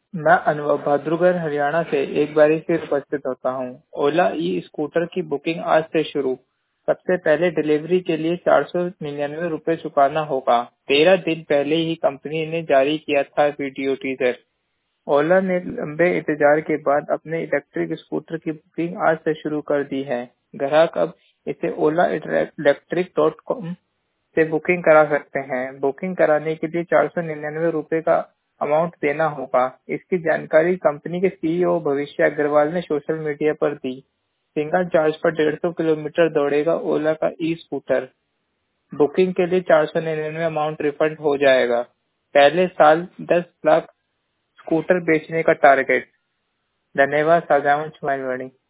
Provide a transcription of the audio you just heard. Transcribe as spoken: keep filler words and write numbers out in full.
मैं अनुभव भाद्रुगर हरियाणा से एक बारी फिर उपस्थित होता हूँ। ओला ई स्कूटर की बुकिंग आज से शुरू। सबसे पहले डिलीवरी के लिए चार सौ निन्यानवे रूपए चुकाना होगा। तेरह दिन पहले ही कंपनी ने जारी किया था वीडियो टीजर। ओला ने लंबे इंतजार के बाद अपने इलेक्ट्रिक स्कूटर की बुकिंग आज से शुरू कर दी है। ग्राहक अब इसे ओला इलेक्ट्रिक डॉट कॉम से बुकिंग करा सकते हैं। बुकिंग कराने के लिए चार सौ निन्यानवे रूपए का अमाउंट देना होगा। इसकी जानकारी कंपनी के सीईओ भविष्य अग्रवाल ने सोशल मीडिया पर दी। सिंगल चार्ज पर डेढ़ सौ किलोमीटर दौड़ेगा ओला का ई स्कूटर। बुकिंग के लिए चार सौ निन्यानवे अमाउंट रिफंड हो जाएगा। पहले साल दस लाख स्कूटर बेचने का टारगेट। धन्यवाद। साझावन छुमाइलवाड़ी।